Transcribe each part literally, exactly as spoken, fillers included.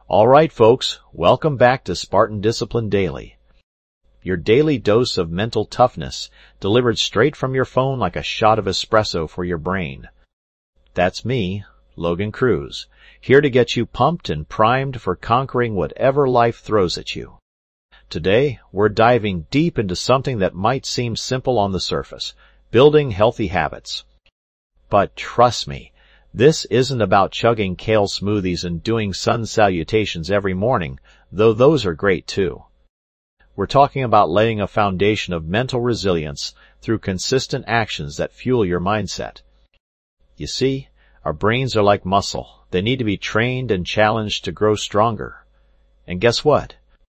All right, folks, welcome back to Spartan Discipline Daily. Your daily dose of mental toughness, delivered straight from your phone like a shot of espresso for your brain. That's me, Logan Cruz, here to get you pumped and primed for conquering whatever life throws at you. Today, we're diving deep into something that might seem simple on the surface, building healthy habits. But trust me, this isn't about chugging kale smoothies and doing sun salutations every morning, though those are great too. We're talking about laying a foundation of mental resilience through consistent actions that fuel your mindset. You see, our brains are like muscle. They need to be trained and challenged to grow stronger. And guess what?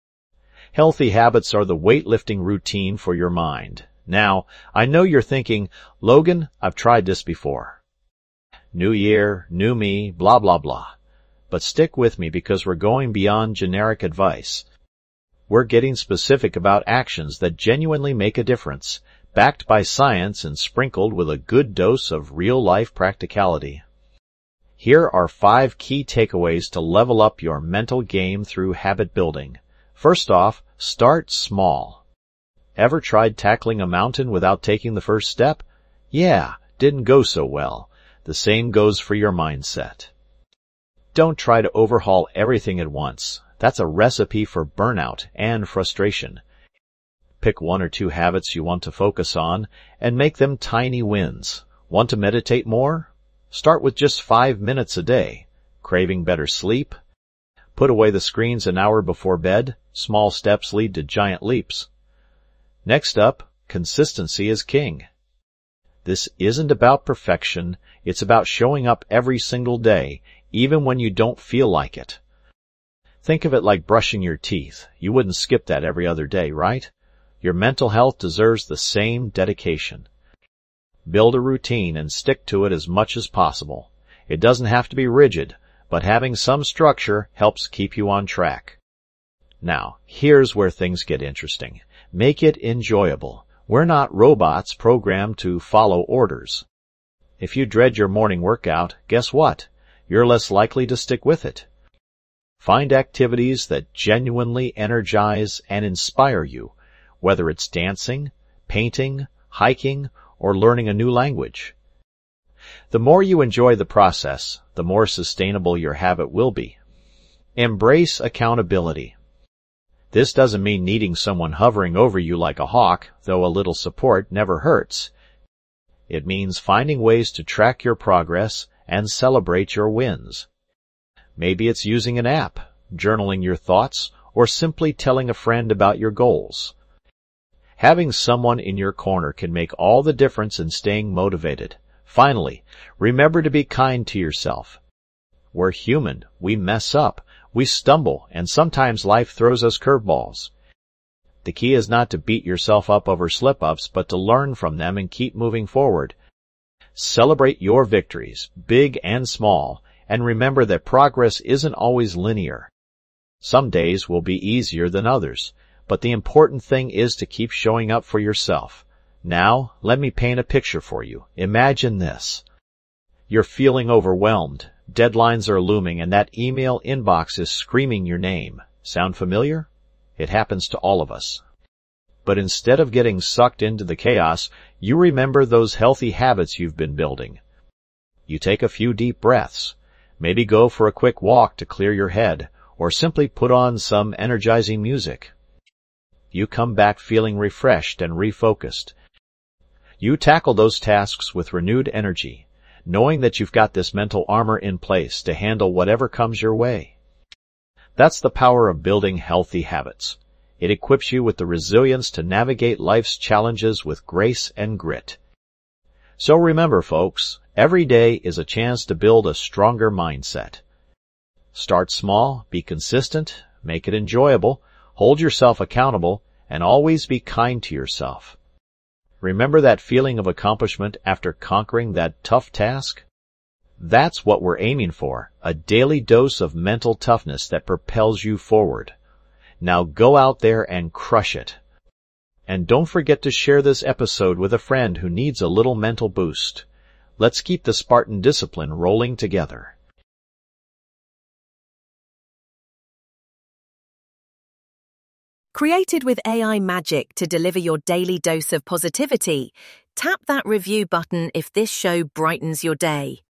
Healthy habits are the weightlifting routine for your mind. Now, I know you're thinking, Logan, I've tried this before. New year, new me, blah, blah, blah. But stick with me because we're going beyond generic advice. We're getting specific about actions that genuinely make a difference, backed by science and sprinkled with a good dose of real-life practicality. Here are five key takeaways to level up your mental game through habit building. First off, start small. Ever tried tackling a mountain without taking the first step? Yeah, didn't go so well. The same goes for your mindset. Don't try to overhaul everything at once. That's a recipe for burnout and frustration. Pick one or two habits you want to focus on and make them tiny wins. Want to meditate more? Start with just five minutes a day. Craving better sleep? Put away the screens an hour before bed. Small steps lead to giant leaps. Next up, consistency is king. This isn't about perfection. It's about showing up every single day, even when you don't feel like it. Think of it like brushing your teeth. You wouldn't skip that every other day, right? Your mental health deserves the same dedication. Build a routine and stick to it as much as possible. It doesn't have to be rigid, but having some structure helps keep you on track. Now, here's where things get interesting. Make it enjoyable. We're not robots programmed to follow orders. If you dread your morning workout, guess what? You're less likely to stick with it. Find activities that genuinely energize and inspire you, whether it's dancing, painting, hiking, or learning a new language. The more you enjoy the process, the more sustainable your habit will be. Embrace accountability. This doesn't mean needing someone hovering over you like a hawk, though a little support never hurts. It means finding ways to track your progress and celebrate your wins. Maybe it's using an app, journaling your thoughts, or simply telling a friend about your goals. Having someone in your corner can make all the difference in staying motivated. Finally, remember to be kind to yourself. We're human. We mess up. We stumble, and sometimes life throws us curveballs. The key is not to beat yourself up over slip-ups, but to learn from them and keep moving forward. Celebrate your victories, big and small, and remember that progress isn't always linear. Some days will be easier than others, but the important thing is to keep showing up for yourself. Now, let me paint a picture for you. Imagine this. You're feeling overwhelmed. Deadlines are looming, and that email inbox is screaming your name. Sound familiar? It happens to all of us. But instead of getting sucked into the chaos, you remember those healthy habits you've been building. You take a few deep breaths. Maybe go for a quick walk to clear your head, or simply put on some energizing music. You come back feeling refreshed and refocused. You tackle those tasks with renewed energy, knowing that you've got this mental armor in place to handle whatever comes your way. That's the power of building healthy habits. It equips you with the resilience to navigate life's challenges with grace and grit. So remember, folks, every day is a chance to build a stronger mindset. Start small, be consistent, make it enjoyable, hold yourself accountable, and always be kind to yourself. Remember that feeling of accomplishment after conquering that tough task? That's what we're aiming for, a daily dose of mental toughness that propels you forward. Now go out there and crush it. And don't forget to share this episode with a friend who needs a little mental boost. Let's keep the Spartan discipline rolling together. Created with A I magic to deliver your daily dose of positivity, tap that review button if this show brightens your day.